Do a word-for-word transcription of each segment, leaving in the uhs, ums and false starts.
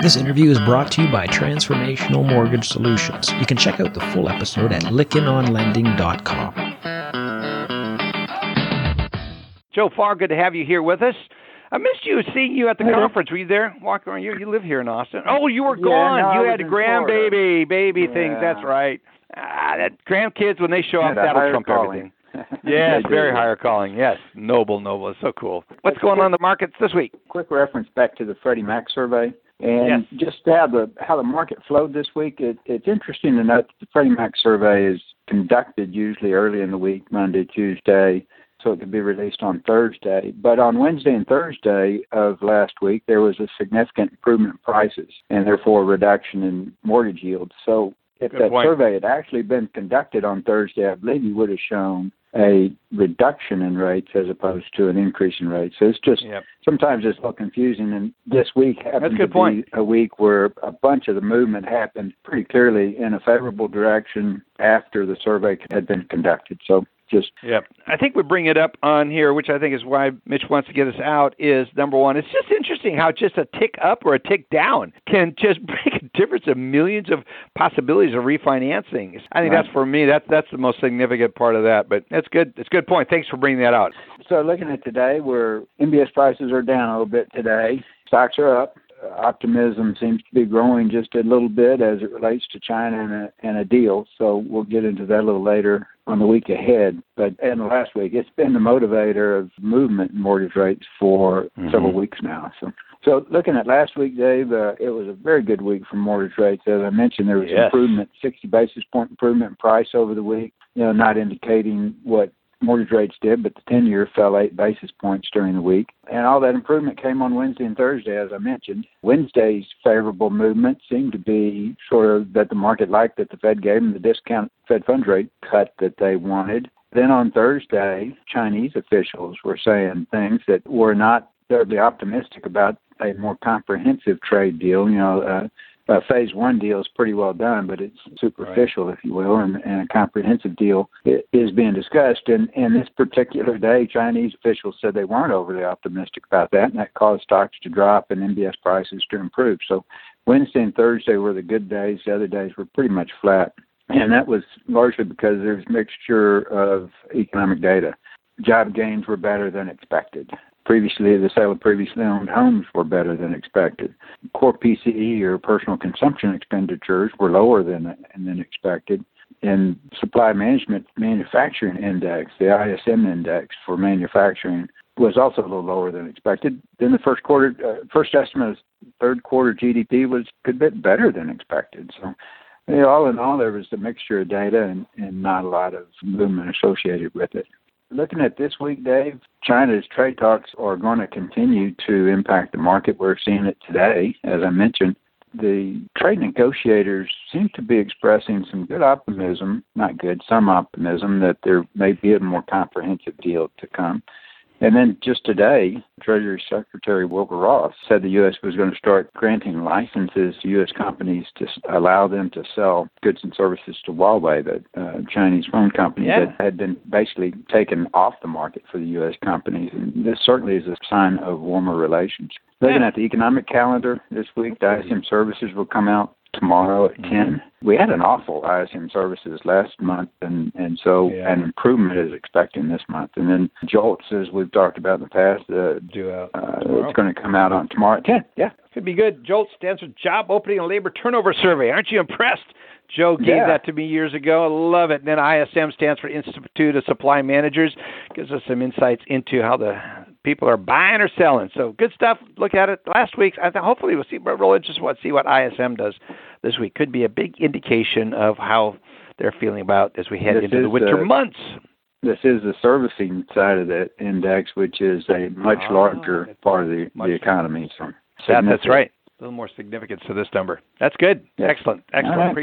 This interview is brought to you by Transformational Mortgage Solutions. You can check out the full episode at lykken on lending dot com. Joe Farr, good to have you here with us. I missed you, seeing you at the Hey. conference. Were you there? Walking around. You, you live here in Austin. Oh, you were Yeah, gone. no, I you was had in grandbaby, baby Yeah. things. That's right. Ah, that grandkids, when they show Yeah, up, the that'll higher trump calling. everything. Yes, They very do. higher calling. Yes, noble, noble. It's so cool. What's going on in the markets this week? Quick reference back to the Freddie Mac survey. And Yes. just how the how the market flowed this week, it, it's interesting to note that the Freddie Mac survey is conducted usually early in the week, Monday, Tuesday, so it could be released on Thursday. But on Wednesday and Thursday of last week, there was a significant improvement in prices and therefore a reduction in mortgage yields. So if Good that point. survey had actually been conducted on Thursday, I believe you would have shown a reduction in rates as opposed to an increase in rates. So it's just Yep. sometimes it's a little confusing. And this week That's a happened to good be point. a week where a bunch of the movement happened pretty clearly in a favorable direction after the survey had been conducted. So just Yep. I think we bring it up on here, which I think is why Mitch wants to get us out, is number one, it's just interesting how just a tick up or a tick down can just make a difference of millions of possibilities of refinancing. I think Right. that's, for me, that's that's the most significant part of that. But that's good. It's a good point. Thanks for bringing that out. So looking at today, where M B S prices are down a little bit today, stocks are up. Optimism seems to be growing just a little bit as it relates to China and a, and a deal. So we'll get into that a little later on the week ahead. But in the last week, it's been the motivator of movement in mortgage rates for Mhm. several weeks now. So, so looking at last week, Dave, uh, it was a very good week for mortgage rates. As I mentioned, there was Yes. improvement, sixty basis point improvement in price over the week. You know, not indicating what mortgage rates did, but the ten-year fell eight basis points during the week. And all that improvement came on Wednesday and Thursday, as I mentioned. Wednesday's favorable movement seemed to be sort of that the market liked that the Fed gave them the discount Fed funds rate cut that they wanted. Then on Thursday, Chinese officials were saying things that were not terribly optimistic about a more comprehensive trade deal. You know, uh, a phase one deal is pretty well done, but it's superficial, if you will, and, and a comprehensive deal is being discussed. And, and this particular day, Chinese officials said they weren't overly optimistic about that, and that caused stocks to drop and M B S prices to improve. So Wednesday and Thursday were the good days. The other days were pretty much flat. And that was largely because there's a mixture of economic data. Job gains were better than expected. Previously, the sale of previously owned homes were better than expected. Core P C E, or personal consumption expenditures, were lower than than expected. And supply management manufacturing index, the I S M index for manufacturing, was also a little lower than expected. Then the first quarter, uh, first estimate of third quarter G D P was a good bit better than expected. So, you know, all in all, there was a mixture of data and, and not a lot of movement associated with it. Looking at this week, Dave, China's trade talks are going to continue to impact the market. We're seeing it today, as I mentioned. The trade negotiators seem to be expressing some good optimism, not good, some optimism that there may be a more comprehensive deal to come. And then just today, Treasury Secretary Wilbur Ross said the U S was going to start granting licenses to U S companies to allow them to sell goods and services to Huawei, the uh, Chinese phone company Yeah. that had been basically taken off the market for the U S companies. And this certainly is a sign of warmer relations. Looking Yeah. at the economic calendar this week, the I S M services will come out tomorrow at ten. We had an awful I S M services last month, and, and so Yeah. an improvement is expecting this month. And then JOLTS, as we've talked about in the past, uh, Do out. uh, Tomorrow. it's going to come out on tomorrow at ten. Yeah. Could be good. JOLT stands for Job Opening and Labor Turnover Survey. Aren't you impressed? Joe gave Yeah. that to me years ago. I love it. And then I S M stands for Institute of Supply Managers. Gives us some insights into how the people are buying or selling. So good stuff. Look at it. Last week, I think hopefully we'll see, we're real interested to see what I S M does this week. Could be a big indication of how they're feeling about as we head This into the is, winter uh, months. This is the servicing side of that index, which is a much Ah, larger it's part of the, much- the economy. So That, that's significant. right. A little more significance to this number. That's good. Yes. Excellent. Excellent. All right. Appreciate it.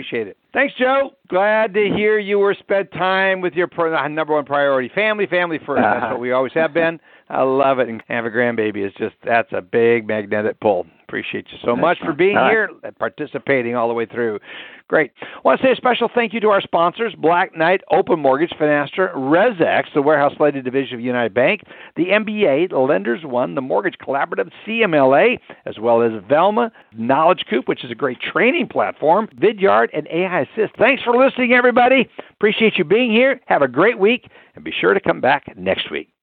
Thanks, Joe. Glad to hear you were spent time with your pro- number one priority, family, family first. That's what we always have been. I love it. And have a grandbaby is just, that's a big magnetic pull. Appreciate you so much for being here and participating all the way through. Great. I want to say a special thank you to our sponsors, Black Knight, Open Mortgage, Finastra, ResX, the Warehouse-Lending Division of United Bank, the M B A, the Lenders One, the Mortgage Collaborative, C M L A, as well as Velma, Knowledge Coop, which is a great training platform, Vidyard, and A I Assist. Thanks for listening, everybody. Appreciate you being here. Have a great week, and be sure to come back next week.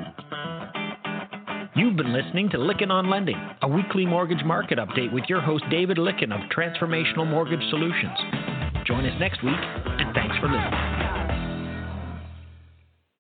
You've been listening to Lykken on Lending, a weekly mortgage market update with your host David Lykken of Transformational Mortgage Solutions. Join us next week, and thanks for listening.